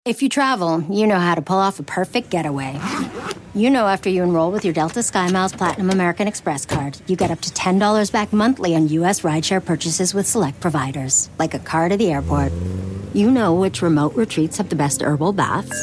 If you travel, you know how to pull off a perfect getaway. You know after you enroll with your Delta SkyMiles Platinum American Express card, you get up to $10 back monthly on U.S. rideshare purchases with select providers, like a car to the airport. You know which remote retreats have the best herbal baths,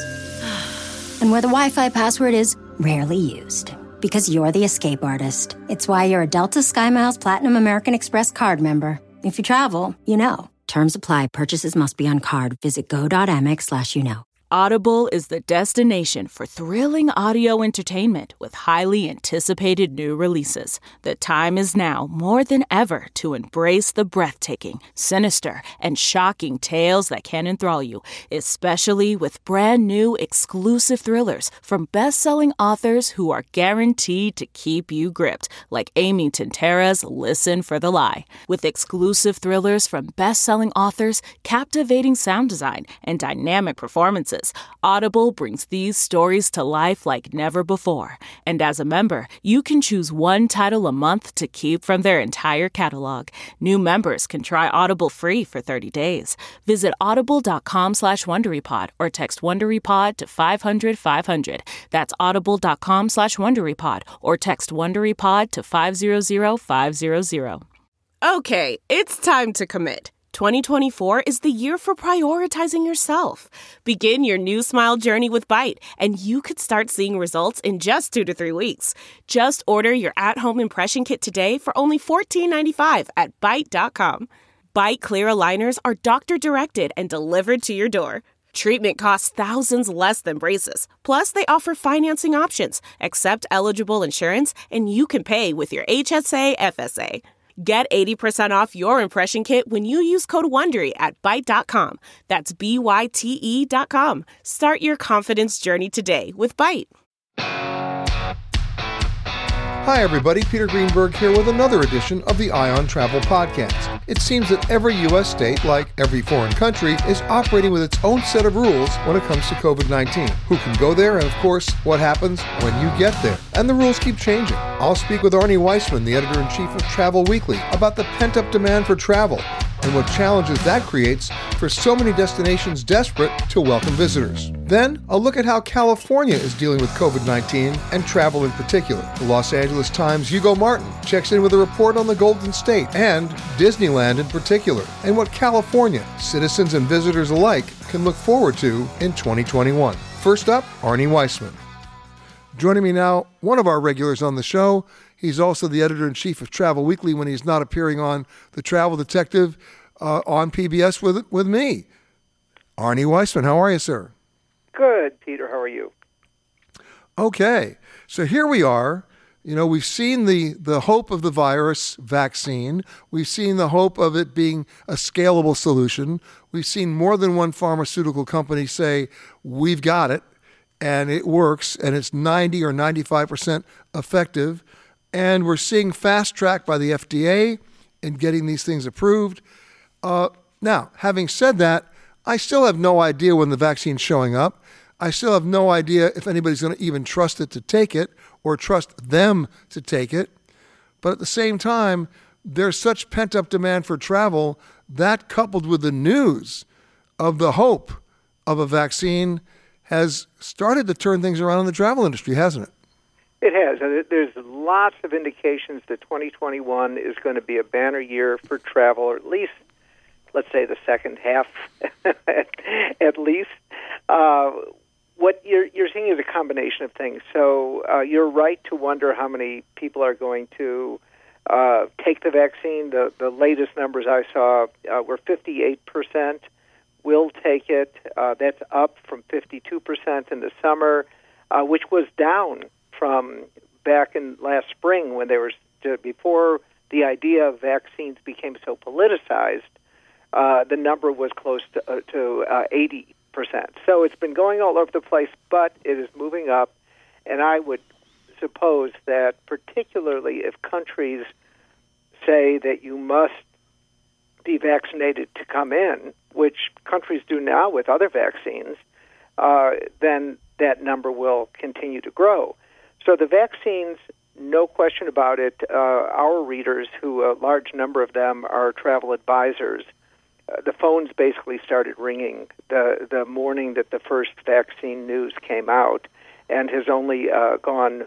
and where the Wi-Fi password is rarely used. Because you're the escape artist. It's why you're a Delta SkyMiles Platinum American Express card member. If you travel, you know. Terms apply. Purchases must be on card. Visit go.amex/you-know. Audible is the destination for thrilling audio entertainment with highly anticipated new releases. The time is now more than ever to embrace the breathtaking, sinister, and shocking tales that can enthrall you, especially with brand new exclusive thrillers from best-selling authors who are guaranteed to keep you gripped, like Amy Tintera's Listen for the Lie. With exclusive thrillers from best-selling authors, captivating sound design, and dynamic performances, Audible brings these stories to life like never before. And as a member, you can choose one title a month to keep from their entire catalog. New members can try Audible free for 30 days. Visit audible.com/WonderyPod or text WonderyPod to 500-500. That's audible.com/WonderyPod or text WonderyPod to 500-500. Okay, it's time to commit. 2024 is the year for prioritizing yourself. Begin your new smile journey with Byte, and you could start seeing results in just 2 to 3 weeks. Just order your at-home impression kit today for only $14.95 at Byte.com. Byte clear aligners are doctor-directed and delivered to your door. Treatment costs thousands less than braces. Plus, they offer financing options, accept eligible insurance, and you can pay with your HSA FSA. Get 80% off your impression kit when you use code WONDERY at Byte.com. That's BYTE.com. Start your confidence journey today with Byte. Hi everybody, Peter Greenberg here with another edition of the Eye on Travel podcast. It seems that every U.S. state, like every foreign country, is operating with its own set of rules when it comes to COVID-19. Who can go there, and of course, what happens when you get there. And the rules keep changing. I'll speak with Arnie Weissman, the editor-in-chief of Travel Weekly, about the pent-up demand for travel and what challenges that creates for so many destinations desperate to welcome visitors. Then, a look at how California is dealing with COVID-19 and travel in particular. The Los Angeles Times' Hugo Martin checks in with a report on the Golden State and Disneyland in particular, and what California, citizens and visitors alike, can look forward to in 2021. First up, Arnie Weissman. Joining me now, one of our regulars on the show. He's also the editor-in-chief of Travel Weekly when he's not appearing on The Travel Detective on PBS with me. Arnie Weissman, how are you, sir? Good, Peter. How are you? Okay. So here we are. You know, we've seen the hope of the virus vaccine. We've seen the hope of it being a scalable solution. We've seen more than one pharmaceutical company say, we've got it, and it works, and it's 90 or 95% effective. And we're seeing fast track by the FDA in getting these things approved. Now, having said that, I still have no idea when the vaccine's showing up. I still have no idea if anybody's going to even trust it to take it or trust them to take it. But at the same time, there's such pent-up demand for travel that, coupled with the news of the hope of a vaccine, has started to turn things around in the travel industry, hasn't it? It has. There's lots of indications that 2021 is going to be a banner year for travel, or at least, let's say, the second half, at least. What you're seeing is a combination of things. So you're right to wonder how many people are going to take the vaccine. The latest numbers I saw were 58% will take it. That's up from 52% in the summer, which was down from back in last spring when they were before the idea of vaccines became so politicized. The number was close to 80%. So it's been going all over the place, but it is moving up. And I would suppose that particularly if countries say that you must be vaccinated to come in, which countries do now with other vaccines, then that number will continue to grow. So the vaccines, no question about it, our readers, who a large number of them are travel advisors, the phones basically started ringing the morning that the first vaccine news came out, and has only gone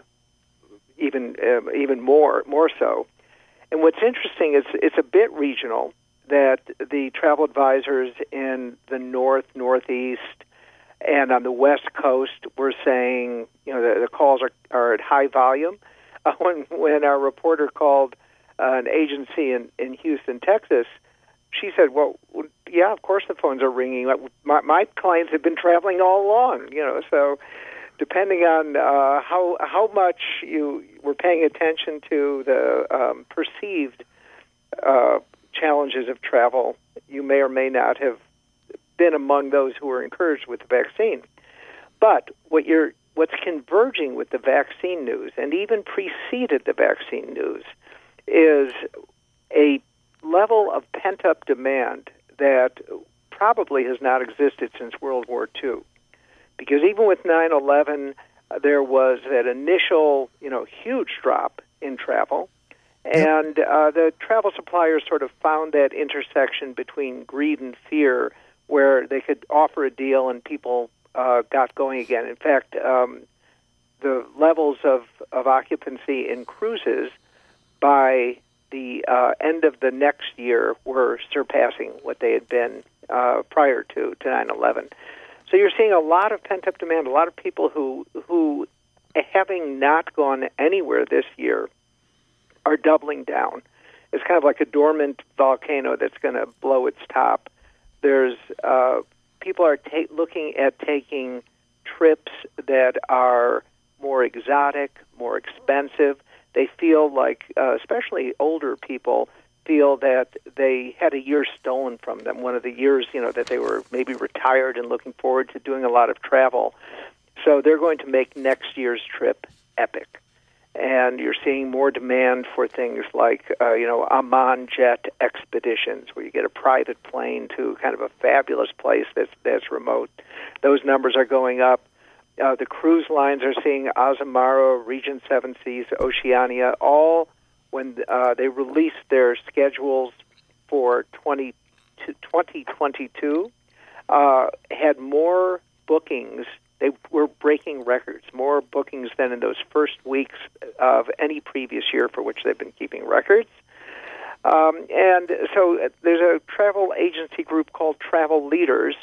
even more so. And what's interesting is it's a bit regional, that the travel advisors in the north, northeast, and on the West Coast were saying, the calls are at high volume. When our reporter called an agency in Houston, Texas, she said, well, yeah, of course the phones are ringing. My clients have been traveling all along, so depending on how much you were paying attention to the perceived challenges of travel, you may or may not have been among those who were encouraged with the vaccine. But what's converging with the vaccine news, and even preceded the vaccine news, is a level of pent-up demand that probably has not existed since World War II. Because even with 9/11, there was that initial, huge drop in travel. And the travel suppliers sort of found that intersection between greed and fear where they could offer a deal and people got going again. In fact, the levels of occupancy in cruises by the end of the next year were surpassing what they had been prior to 9/11. So you're seeing a lot of pent-up demand, a lot of people who having not gone anywhere this year, are doubling down. It's kind of like a dormant volcano that's going to blow its top. There's people are looking at taking trips that are more exotic, more expensive. They feel like, especially older people, feel that they had a year stolen from them. One of the years, that they were maybe retired and looking forward to doing a lot of travel. So they're going to make next year's trip epic. And you're seeing more demand for things like, Amman jet expeditions, where you get a private plane to kind of a fabulous place that's remote. Those numbers are going up. The cruise lines are seeing Azamara, Regent Seven Seas, Oceania, all when they released their schedules for 2022, had more bookings. They were breaking records, more bookings than in those first weeks of any previous year for which they've been keeping records. And so there's a travel agency group called Travel Leaders.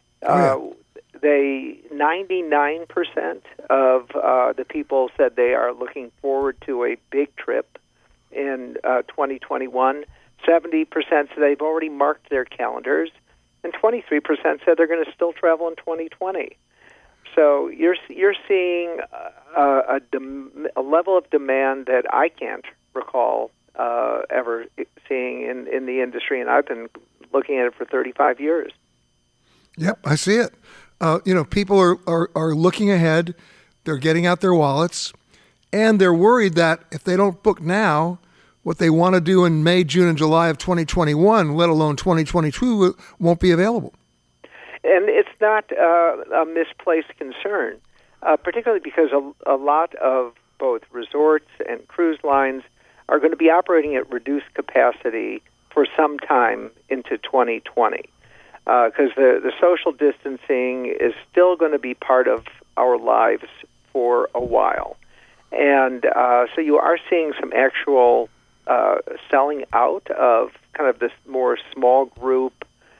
99% of the people said they are looking forward to a big trip in 2021. 70% said they've already marked their calendars, and 23% said they're going to still travel in 2020. So you're seeing a level of demand that I can't recall ever seeing in the industry, and I've been looking at it for 35 years. Yep, I see it. People are looking ahead. They're getting out their wallets, and they're worried that if they don't book now, what they want to do in May, June, and July of 2021, let alone 2022, won't be available. And it's not a misplaced concern, particularly because a lot of both resorts and cruise lines are going to be operating at reduced capacity for some time into 2020. Because the social distancing is still going to be part of our lives for a while. And so you are seeing some actual selling out of kind of this more small group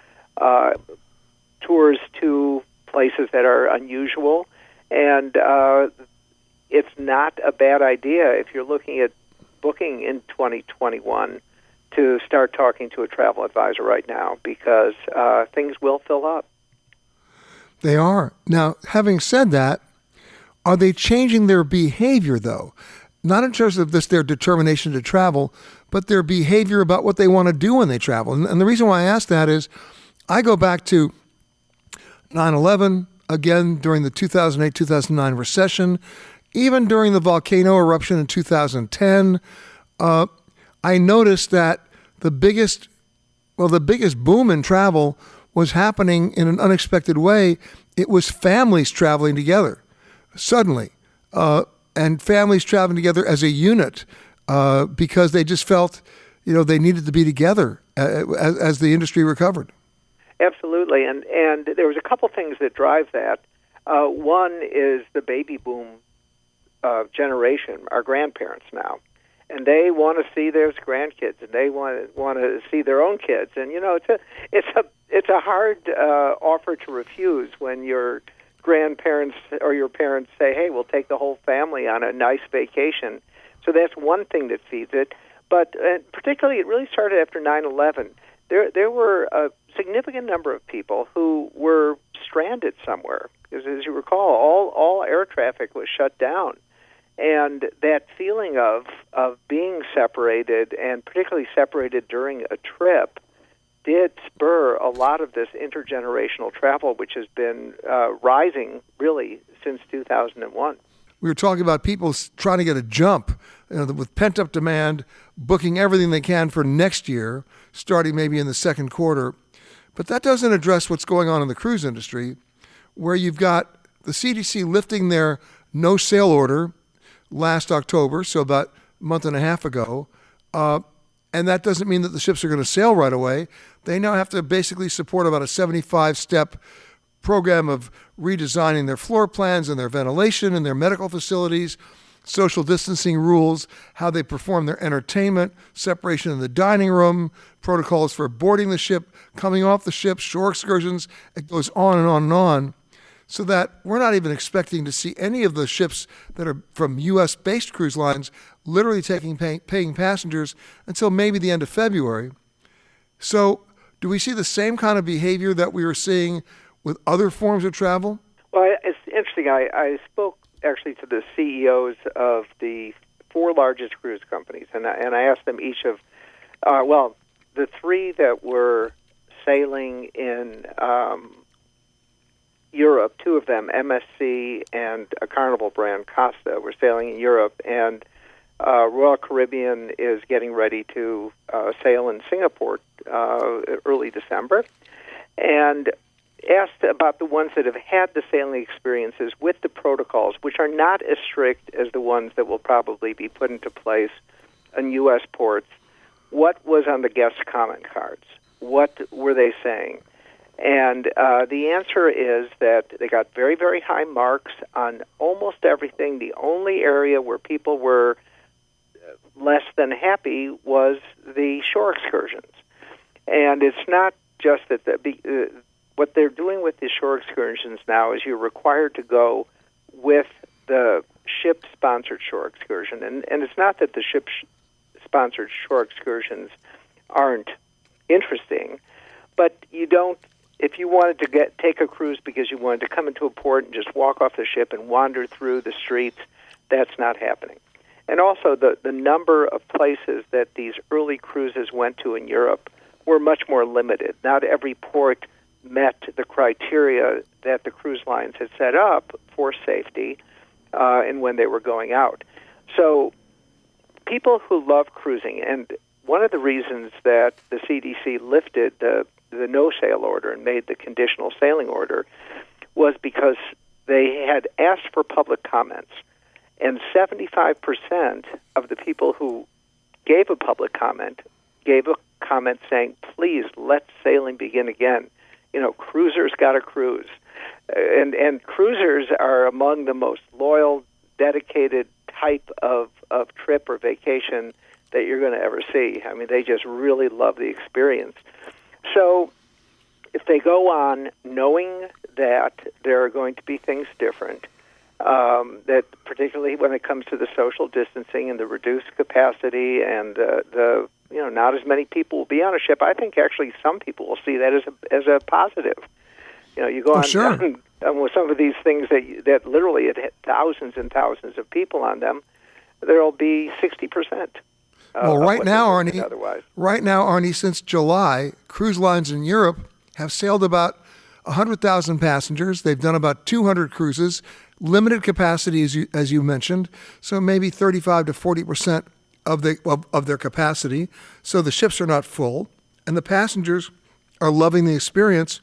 tours to places that are unusual. And it's not a bad idea if you're looking at booking in 2021 to start talking to a travel advisor right now, because things will fill up. They are. Now, having said that, are they changing their behavior, though? Not in terms of their determination to travel, but their behavior about what they want to do when they travel. And the reason why I ask that is I go back to 9/11, again, during the 2008-2009 recession, even during the volcano eruption in 2010, I noticed that the biggest boom in travel was happening in an unexpected way. It was families traveling together suddenly, and families traveling together as a unit because they just felt, they needed to be together as the industry recovered. Absolutely, and there was a couple things that drive that. One is the baby boom generation, our grandparents now, and they want to see their grandkids, and they want to see their own kids, and it's a hard offer to refuse when your grandparents or your parents say, "Hey, we'll take the whole family on a nice vacation." So that's one thing that feeds it. But particularly, it really started after 9/11. There were a significant number of people who were stranded somewhere. Because as you recall, all air traffic was shut down. And that feeling of being separated, and particularly separated during a trip, did spur a lot of this intergenerational travel, which has been rising, really, since 2001. We were talking about people trying to get a jump, with pent-up demand, booking everything they can for next year, starting maybe in the second quarter. But that doesn't address what's going on in the cruise industry, where you've got the CDC lifting their no-sail order last October, so about a month and a half ago, and that doesn't mean that the ships are going to sail right away. They now have to basically support about a 75-step program of redesigning their floor plans and their ventilation and their medical facilities, social distancing rules, how they perform their entertainment, separation in the dining room, protocols for boarding the ship, coming off the ship, shore excursions. It goes on and on and on, so that we're not even expecting to see any of the ships that are from U.S.-based cruise lines literally paying passengers until maybe the end of February. So do we see the same kind of behavior that we were seeing with other forms of travel? Well, it's interesting. I spoke actually to the CEOs of the 4 largest cruise companies, and I asked them each of, the 3 that were sailing in Europe, 2 of them, MSC and a Carnival brand, Costa, were sailing in Europe, and Royal Caribbean is getting ready to sail in Singapore early December, and asked about the ones that have had the sailing experiences with the protocols, which are not as strict as the ones that will probably be put into place in U.S. ports. What was on the guest comment cards? What were they saying? And the answer is that they got very, very high marks on almost everything. The only area where people were less than happy was the shore excursions. And it's not just that what they're doing with the shore excursions now is you're required to go with the ship-sponsored shore excursion. And it's not that the ship-sponsored shore excursions aren't interesting, but you don't, if you wanted to take a cruise because you wanted to come into a port and just walk off the ship and wander through the streets, that's not happening. And also the number of places that these early cruises went to in Europe were much more limited. Not every port met the criteria that the cruise lines had set up for safety and when they were going out. So people who love cruising, and one of the reasons that the CDC lifted the no-sail order and made the conditional sailing order was because they had asked for public comments, and 75% of the people who gave a public comment gave a comment saying, please, let sailing begin again. Cruisers got to cruise. And cruisers are among the most loyal, dedicated type of trip or vacation that you're going to ever see. I mean, they just really love the experience. So if they go on knowing that there are going to be things different, that particularly when it comes to the social distancing and the reduced capacity and the not as many people will be on a ship, I think actually some people will see that as a positive. You go on with some of these things that literally had thousands and thousands of people on them, there'll be 60%. Well, right now, Arnie, since July, cruise lines in Europe have sailed about 100,000 passengers. They've done about 200 cruises, limited capacity, as you mentioned, so maybe 35 to 40% of their capacity. So the ships are not full, and the passengers are loving the experience.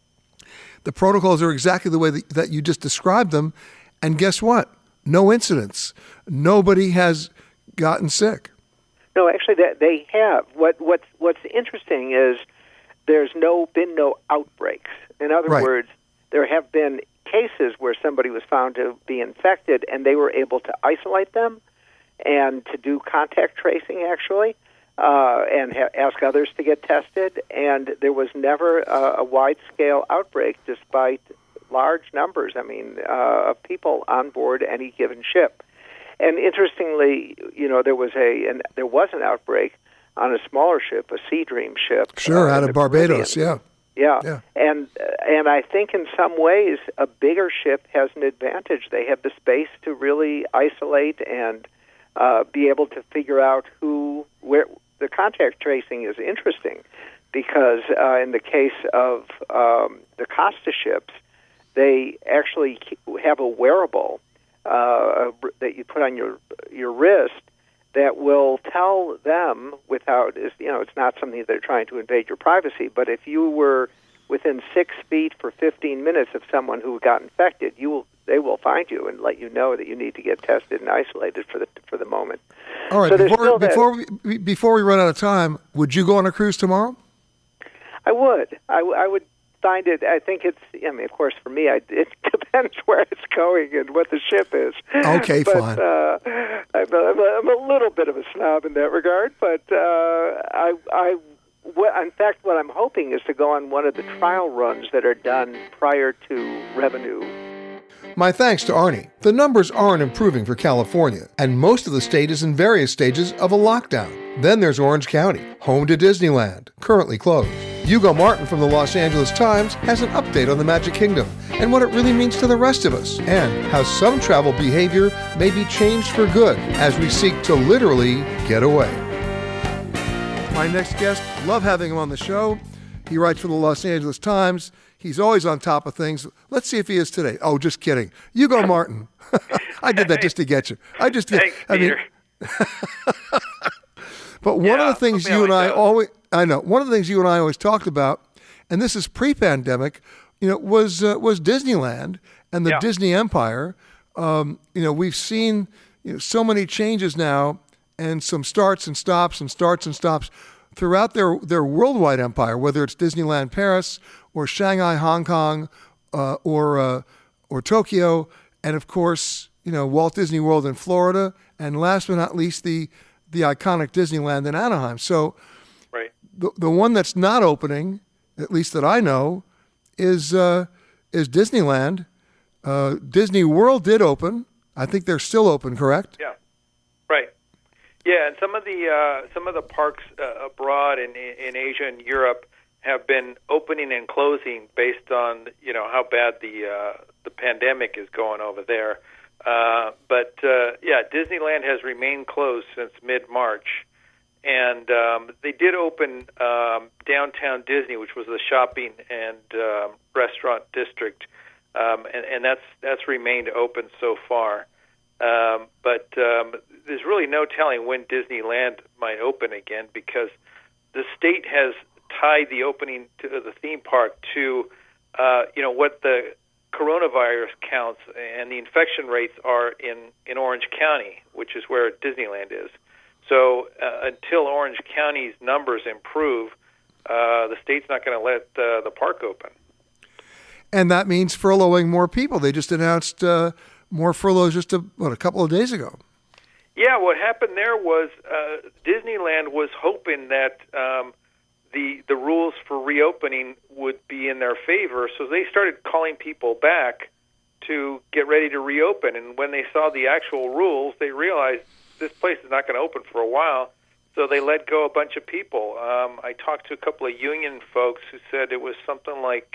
The protocols are exactly the way that you just described them, and guess what? No incidents. Nobody has gotten sick. No, actually, they have. What's interesting is there's been no outbreaks. In other words, there have been cases where somebody was found to be infected, and they were able to isolate them and to do contact tracing, actually, and ask others to get tested. And there was never a wide-scale outbreak, despite large numbers, of people on board any given ship. And interestingly, there was an outbreak on a smaller ship, a Sea Dream ship. Sure, out of Barbados, Caribbean. Yeah. And I think in some ways a bigger ship has an advantage. They have the space to really isolate and be able to figure out where the contact tracing is interesting, because in the case of the Costa ships, they actually have a wearable that you put on your wrist that will tell them without, it's not something they're trying to invade your privacy, but if you were within 6 feet for 15 minutes of someone who got infected, they will find you and let you know that you need to get tested and isolated for the moment. All right, so before we run out of time, would you go on a cruise tomorrow? I would. I would find it. I think it's. Of course, for me, it depends where it's going and what the ship is. Okay, fine. I'm a little bit of a snob in that regard, but in fact, what I'm hoping is to go on one of the trial runs that are done prior to revenue. My thanks to Arnie. The numbers aren't improving for California, and most of the state is in various stages of a lockdown. Then there's Orange County, home to Disneyland, currently closed. Hugo Martin from the Los Angeles Times has an update on the Magic Kingdom and what it really means to the rest of us, and how some travel behavior may be changed for good as we seek to literally get away. My next guest, love having him on the show. He writes for the Los Angeles Times. He's always on top of things. Let's see if he is today. Oh, just kidding. Hugo Martin. I did that just to get you. Thanks, Peter. But one of the things you and I always talked about, and this is pre-pandemic, was Disneyland and the Disney Empire. We've seen so many changes now, and some starts and stops throughout their worldwide empire, whether it's Disneyland Paris or Shanghai, Hong Kong, or Tokyo, and of course, Walt Disney World in Florida, and last but not least, the iconic Disneyland in Anaheim. So, the one that's not opening, at least that I know, is Disneyland. Disney World did open. I think they're still open, correct? Yeah. Right. Yeah, and some of the parks abroad in Asia and Europe have been opening and closing based on how bad the pandemic is going over there. But Disneyland has remained closed since mid-March, and they did open Downtown Disney, which was the shopping and restaurant district, and that's remained open so far. But there's really no telling when Disneyland might open again, because the state has tied the opening to the theme park to what the coronavirus counts and the infection rates are in Orange County, which is where Disneyland is. So until Orange County's numbers improve, the state's not going to let the park open. And that means furloughing more people. They just announced more furloughs just a couple of days ago. Yeah, what happened there was Disneyland was hoping that the rules for reopening would be in their favor, so they started calling people back to get ready to reopen. And when they saw the actual rules, they realized this place is not going to open for a while, so they let go a bunch of people. I talked to a couple of union folks who said it was something like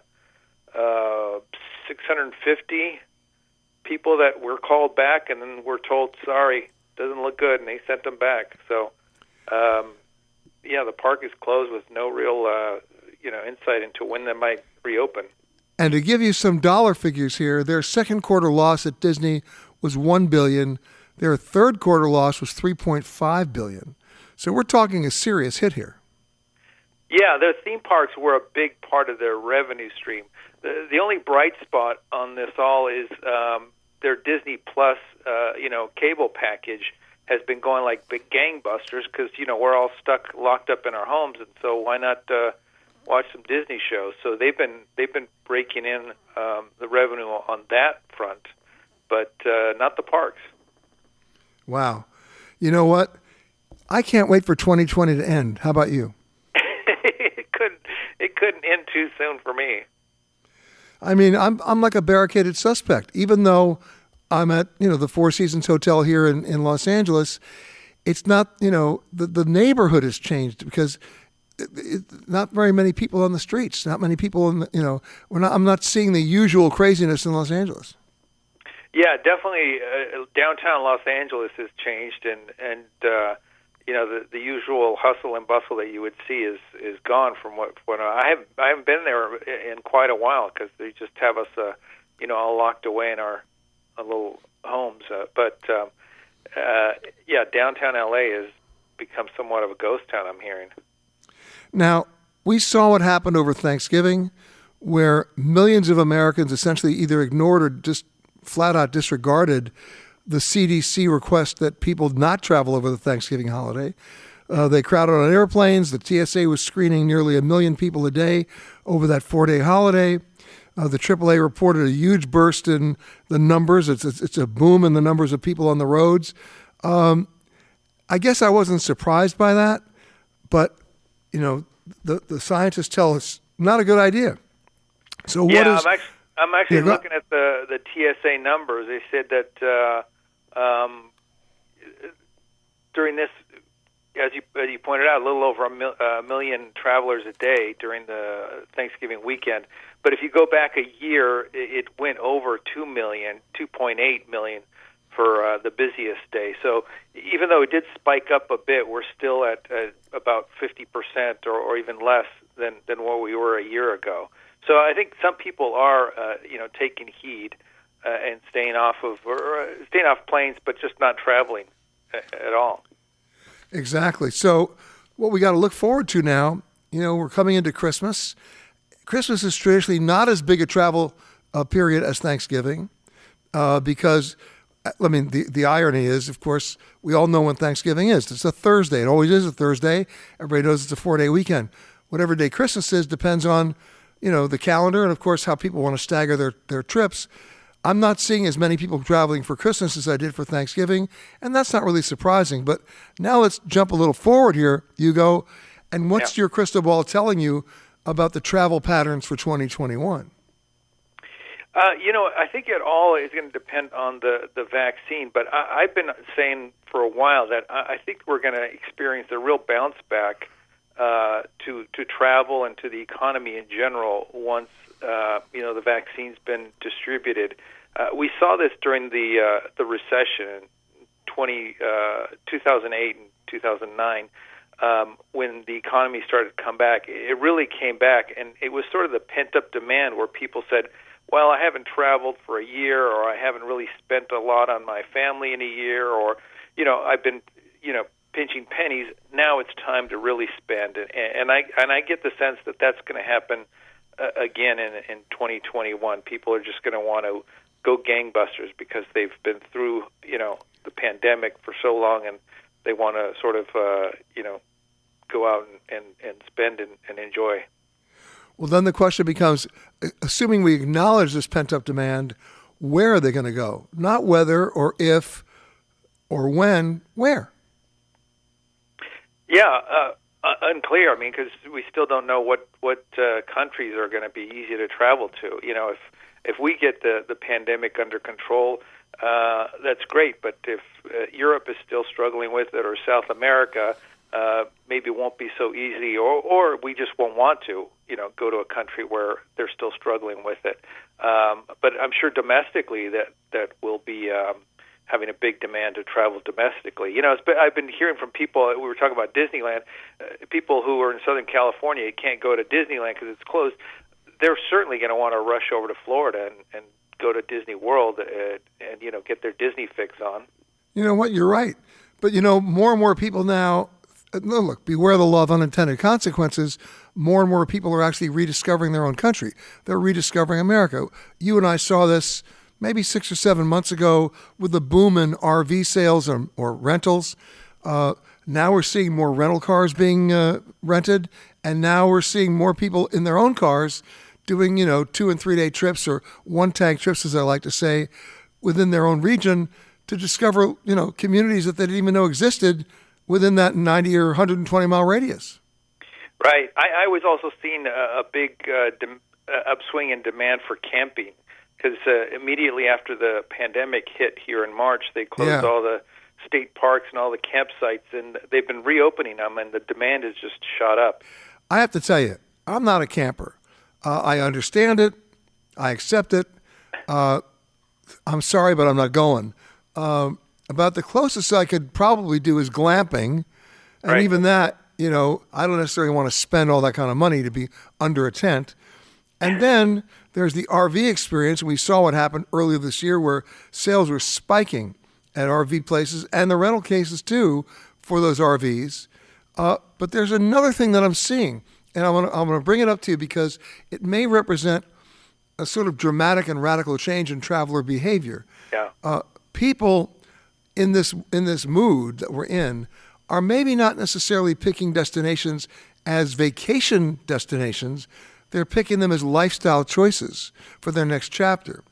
650 people that were called back, and then were told, sorry, doesn't look good, and they sent them back. So, the park is closed with no real, insight into when they might reopen. And to give you some dollar figures here, their second quarter loss at Disney was $1 billion. Their third quarter loss was $3.5 billion. So we're talking a serious hit here. Yeah, their theme parks were a big part of their revenue stream. The only bright spot on this all is their Disney Plus, cable package has been going like big gangbusters because, we're all locked up in our homes, and so why not watch some Disney shows. So they've been breaking in the revenue on that front, but not the parks. Wow. You know what? I can't wait for 2020 to end. How about you? It couldn't end too soon for me. I mean, I'm like a barricaded suspect. Even though I'm at, the Four Seasons Hotel here in Los Angeles, it's not, the neighborhood has changed because not very many people on the streets, not many people I'm not seeing the usual craziness in Los Angeles. Yeah, definitely. Downtown Los Angeles has changed, and the usual hustle and bustle that you would see is gone from what I haven't been there in quite a while because they just have us all locked away in our little homes. But downtown LA has become somewhat of a ghost town, I'm hearing. Now, we saw what happened over Thanksgiving, where millions of Americans essentially either ignored or just flat out disregarded the CDC request that people not travel over the Thanksgiving holiday. They crowded on airplanes. The TSA was screening nearly 1 million people a day over that 4-day holiday. The AAA reported a huge burst in the numbers. It's a boom in the numbers of people on the roads. I guess I wasn't surprised by that, but the scientists tell us not a good idea. So what is? I'm actually looking at the TSA numbers. They said that during this, as you pointed out, a little over a million travelers a day during the Thanksgiving weekend. But if you go back a year, it went over 2 million, 2.8 million for the busiest day. So even though it did spike up a bit, we're still at about 50% or even less than what we were a year ago. So I think some people are, taking heed and staying off planes, but just not traveling at all. Exactly. So what we got to look forward to now, we're coming into Christmas. Christmas is traditionally not as big a travel period as Thanksgiving because, the irony is, of course, we all know when Thanksgiving is. It's a Thursday. It always is a Thursday. Everybody knows it's a 4-day weekend. Whatever day Christmas is depends on, the calendar and, of course, how people want to stagger their trips. I'm not seeing as many people traveling for Christmas as I did for Thanksgiving, and that's not really surprising. But now let's jump a little forward here, Hugo. And what's your crystal ball telling you about the travel patterns for 2021? I think it all is going to depend on the vaccine. But I've been saying for a while that I think we're going to experience a real bounce back to travel and to the economy in general once the vaccine's been distributed. We saw this during the recession in 2008 and 2009 when the economy started to come back. It really came back, and it was sort of the pent-up demand where people said, well, I haven't traveled for a year, or I haven't really spent a lot on my family in a year, or, I've been, pinching pennies. Now it's time to really spend. And I get the sense that that's going to happen again in 2021. People are just going to want to go gangbusters because they've been through, the pandemic for so long, and they want to sort of, go out and spend and enjoy. Well, then the question becomes, assuming we acknowledge this pent-up demand, where are they going to go? Not whether or if or when, where? Yeah, unclear. Because we still don't know what countries are going to be easy to travel to. If we get the pandemic under control, that's great. But if Europe is still struggling with it, or South America, maybe it won't be so easy, or we just won't want to, go to a country where they're still struggling with it. But I'm sure domestically that will be having a big demand to travel domestically. I've been hearing from people, we were talking about Disneyland, people who are in Southern California can't go to Disneyland because it's closed. They're certainly going to want to rush over to Florida and go to Disney World and get their Disney fix on. You know what? You're right. But, more and more people now, look, beware the law of unintended consequences. More and more people are actually rediscovering their own country. They're rediscovering America. You and I saw this maybe 6 or 7 months ago with the boom in RV sales or rentals. Now we're seeing more rental cars being rented, And now we're seeing more people in their own cars doing, 2 and 3 day trips or one-tank trips, as I like to say, within their own region to discover, communities that they didn't even know existed within that 90 or 120 mile radius. Right. I was also seeing a big upswing in demand for camping because immediately after the pandemic hit here in March, they closed all the state parks and all the campsites, and they've been reopening them, and the demand has just shot up. I have to tell you, I'm not a camper. I understand it. I accept it. I'm sorry, but I'm not going. About the closest I could probably do is glamping. And even that, I don't necessarily want to spend all that kind of money to be under a tent. And then there's the RV experience. We saw what happened earlier this year where sales were spiking at RV places and the rental cases too for those RVs. But there's another thing that I'm seeing, and I'm going to bring it up to you because it may represent a sort of dramatic and radical change in traveler behavior. Yeah. People in this mood that we're in are maybe not necessarily picking destinations as vacation destinations. They're picking them as lifestyle choices for their next chapter.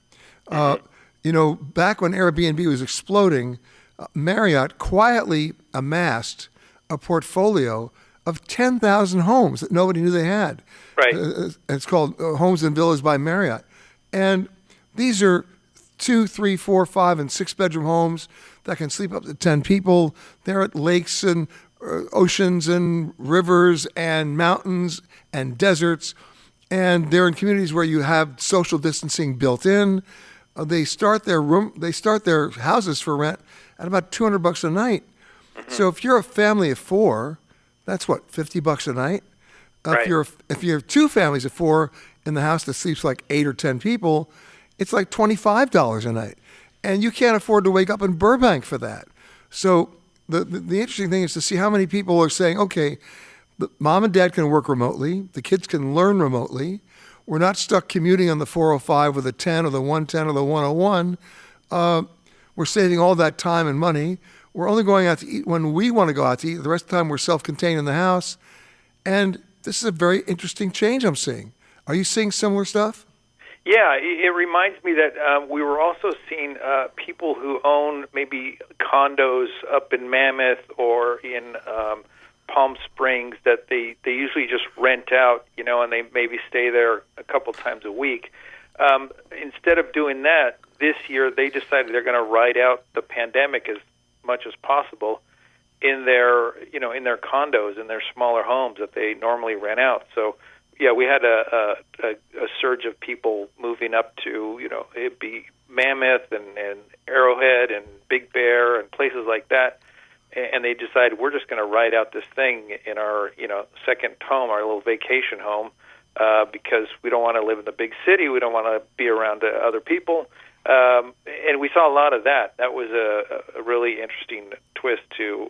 Back when Airbnb was exploding, Marriott quietly amassed a portfolio of 10,000 homes that nobody knew they had. Right. It's called Homes and Villas by Marriott. And these are 2, 3, 4, 5, and 6 bedroom homes that can sleep up to 10 people. They're at lakes and oceans and rivers and mountains and deserts. And they're in communities where you have social distancing built in. They start their houses for rent at about $200 a night. Mm-hmm. So if you're a family of 4, that's what, $50 a night? Right. If you have 2 families of 4 in the house that sleeps like 8 or 10 people, it's like $25 a night. And you can't afford to wake up in Burbank for that. So the interesting thing is to see how many people are saying, okay, mom and dad can work remotely, the kids can learn remotely, we're not stuck commuting on the 405 or the 10 or the 110 or the 101. We're saving all that time and money. We're only going out to eat when we want to go out to eat. The rest of the time we're self-contained in the house. And this is a very interesting change I'm seeing. Are you seeing similar stuff? Yeah, it reminds me that we were also seeing people who own maybe condos up in Mammoth or in Palm Springs that they usually just rent out, and they maybe stay there a couple times a week. Instead of doing that, this year they decided they're going to ride out the pandemic as much as possible in their condos, in their smaller homes that they normally rent out. So, yeah, we had a surge of people moving up to, it'd be Mammoth and Arrowhead and Big Bear and places like that. And they decided we're just going to ride out this thing in our, second home, our little vacation home, because we don't want to live in the big city. We don't want to be around other people. And we saw a lot of that. That was a really interesting twist to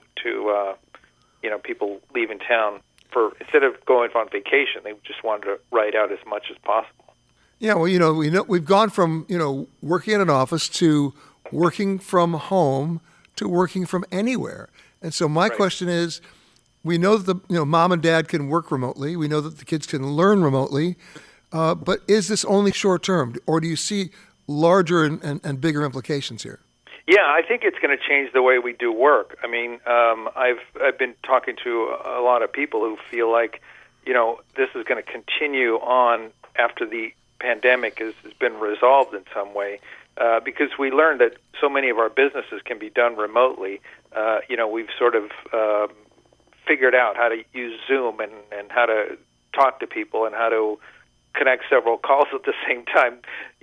people leaving town instead of going on vacation, they just wanted to ride out as much as possible. Yeah, well, we've gone from, working in an office to working from home to working from anywhere. And so my question is, we know that mom and dad can work remotely. We know that the kids can learn remotely. But is this only short term, or do you see larger and bigger implications here? Yeah, I think it's going to change the way we do work. I mean, I've been talking to a lot of people who feel like, this is going to continue on after the pandemic has been resolved in some way, because we learned that so many of our businesses can be done remotely. We've sort of figured out how to use Zoom and how to talk to people and how to connect several calls at the same time,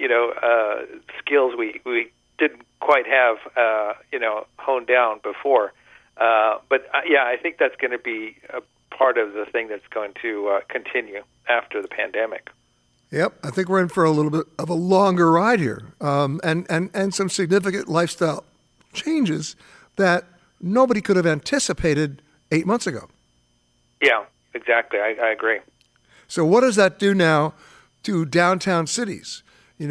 skills we didn't quite have, honed down before. But I think that's going to be a part of the thing that's going to continue after the pandemic. Yep, I think we're in for a little bit of a longer ride here, and some significant lifestyle changes that nobody could have anticipated 8 months ago. Yeah, exactly. I agree. So what does that do now to downtown cities?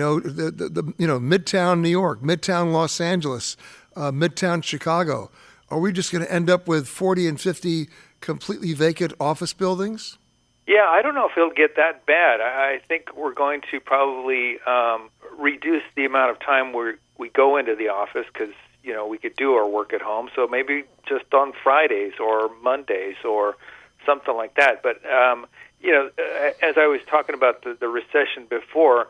Midtown New York, Midtown Los Angeles, Midtown Chicago. Are we just going to end up with 40 and 50 completely vacant office buildings? Yeah, I don't know if it'll get that bad. I think we're going to probably reduce the amount of time we go into the office because, we could do our work at home. So maybe just on Fridays or Mondays or something like that. But, as I was talking about the recession before,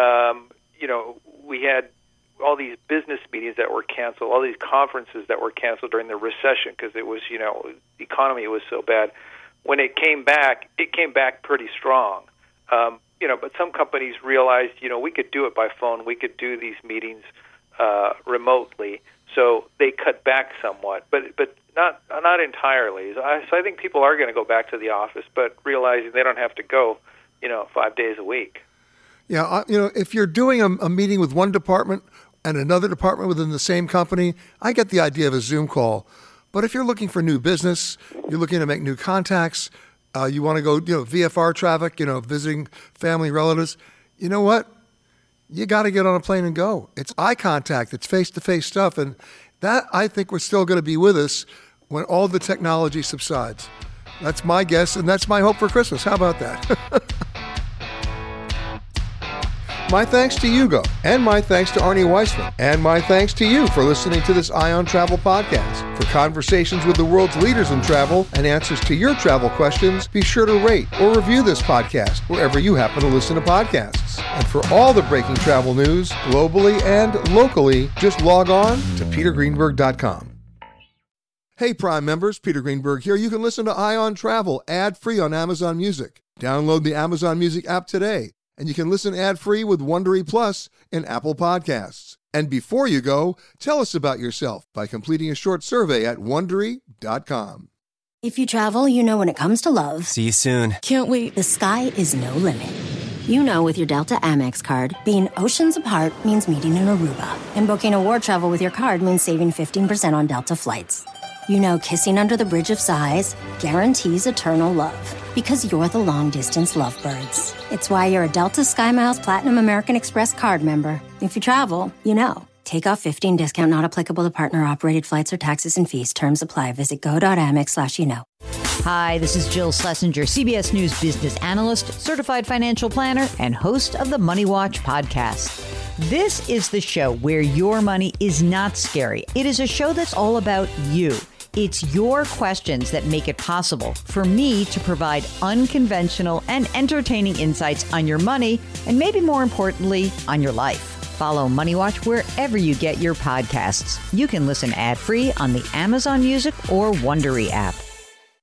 we had all these business meetings that were canceled, all these conferences that were canceled during the recession because it was, the economy was so bad. When it came back pretty strong. But some companies realized, we could do it by phone. We could do these meetings remotely. So they cut back somewhat, but not entirely. So I think people are going to go back to the office, but realizing they don't have to go, 5 days a week. Yeah, if you're doing a meeting with one department and another department within the same company, I get the idea of a Zoom call. But if you're looking for new business, you're looking to make new contacts, you want to go, VFR traffic, visiting family relatives, you know what? You got to get on a plane and go. It's eye contact. It's face-to-face stuff. And that, I think, we're still going to be with us when all the technology subsides. That's my guess, and that's my hope for Christmas. How about that? My thanks to Hugo, and my thanks to Arnie Weissman, and my thanks to you for listening to this Eye on Travel podcast. For conversations with the world's leaders in travel and answers to your travel questions, be sure to rate or review this podcast wherever you happen to listen to podcasts. And for all the breaking travel news, globally and locally, just log on to petergreenberg.com. Hey Prime members, Peter Greenberg here. You can listen to Eye on Travel ad-free on Amazon Music. Download the Amazon Music app today. And you can listen ad-free with Wondery Plus in Apple Podcasts. And before you go, tell us about yourself by completing a short survey at Wondery.com. If you travel, when it comes to love. See you soon. Can't wait. The sky is no limit. With your Delta Amex card, being oceans apart means meeting in Aruba. And booking award travel with your card means saving 15% on Delta flights. Kissing under the bridge of sighs guarantees eternal love. Because you're the long-distance lovebirds. It's why you're a Delta SkyMiles Platinum American Express card member. If you travel, Take off 15 discount not applicable to partner-operated flights or taxes and fees. Terms apply. Visit go.amex/. Hi, this is Jill Schlesinger, CBS News business analyst, certified financial planner, and host of the Money Watch podcast. This is the show where your money is not scary. It is a show that's all about you. It's your questions that make it possible for me to provide unconventional and entertaining insights on your money, and maybe more importantly, on your life. Follow Money Watch wherever you get your podcasts. You can listen ad-free on the Amazon Music or Wondery app.